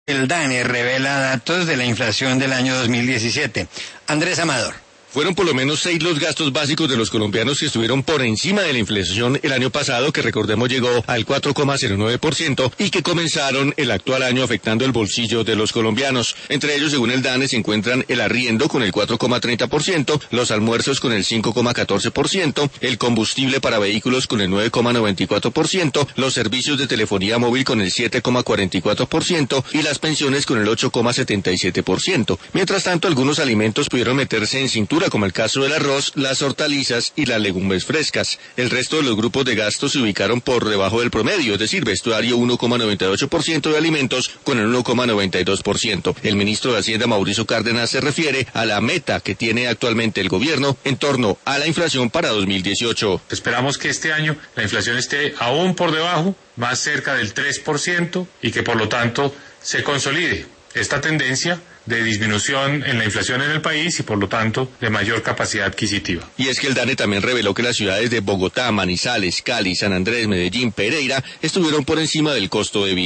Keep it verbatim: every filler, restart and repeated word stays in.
El DANE revela datos de la inflación del año dos mil diecisiete. Andrés Amador. Fueron por lo menos seis los gastos básicos de los colombianos que estuvieron por encima de la inflación el año pasado, que recordemos llegó al cuatro coma cero nueve por ciento, y que comenzaron el actual año afectando el bolsillo de los colombianos. Entre ellos, según el DANE, se encuentran el arriendo con el cuatro coma treinta por ciento, los almuerzos con el cinco coma catorce por ciento, el combustible para vehículos con el nueve coma noventa y cuatro por ciento, los servicios de telefonía móvil con el siete coma cuarenta y cuatro por ciento y las pensiones con el ocho coma setenta y siete por ciento. Mientras tanto, algunos alimentos pudieron meterse en cintura, como el caso del arroz, las hortalizas y las legumbres frescas. El resto de los grupos de gastos se ubicaron por debajo del promedio, es decir, vestuario uno coma noventa y ocho por ciento de alimentos con el uno coma noventa y dos por ciento. El ministro de Hacienda, Mauricio Cárdenas, se refiere a la meta que tiene actualmente el gobierno en torno a la inflación para dos mil dieciocho. Esperamos que este año la inflación esté aún por debajo, más cerca del tres por ciento, y que por lo tanto se consolide esta tendencia de disminución en la inflación en el país y por lo tanto de mayor capacidad adquisitiva. Y es que el DANE también reveló que las ciudades de Bogotá, Manizales, Cali, San Andrés, Medellín, Pereira estuvieron por encima del costo de vida.